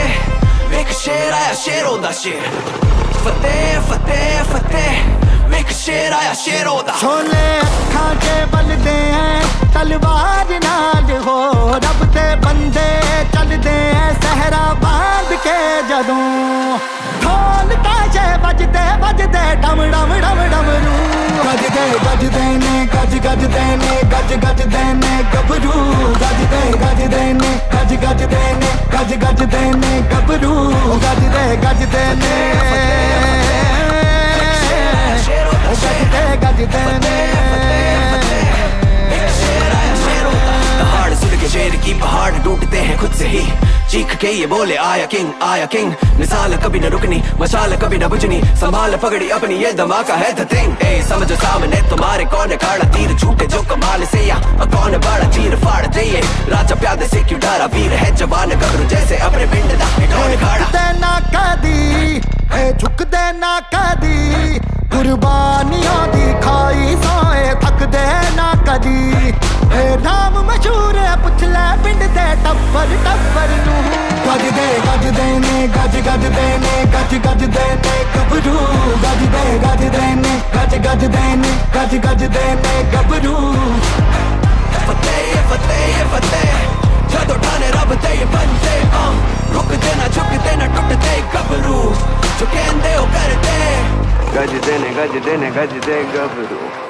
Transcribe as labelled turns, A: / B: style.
A: फतेह वेख शेर आया शेरों दा शेर फतेह फतेह फतेह वेख शेर आया शेरों दा
B: छोले अखां च बलदे हैं तलवार नाल हो रब दे बंदे चलदे हैं सहरा बांध के जदों ढोल ताजे बजदे बजदे डम डम डम डमरू गजदे ने गज गजदे ने गज गजदे ने गबरू गजदे ने गज गजदे ने गज गजदे ने गबरू गजदे ने गजदे ने
A: शेर की पहाड़ टूटते हैं खुद से ही चीख के ये बोले आया किंग मिसाल कभी न रुकनी मशाल कभी न बुझनी संभाल पगड़ी अपनी ये धमाका है द थिंग ए समझो सामने तुम्हारे कौन है खाड़ा तीर छूटे जो कमाल से या कौन बड़ा चीर फाड़ दे ये राजा प्यादे से क्यों डरा वीर है जवान गबरू जैसे अपने पिंड दा ढोल खाड़ा
B: देना कदी झुक देना कदी कुर्बानियां दी खाई सोए थक देना कदी नाम मशहूर है पुछ ले पिंड दे टब्बर नू गजदे ने गज गजदे ने गज गजदे ने गबरू गजदे ने गज गजदे ने गज गजदे ने गबरू
A: फतेह फतेह फतेह जदों ठाने रब दे बंदे रुकदे ना झुकदे ना टुटदे गबरू जो कहंदे ओ करदे
C: गजदे ने गजदे गबरू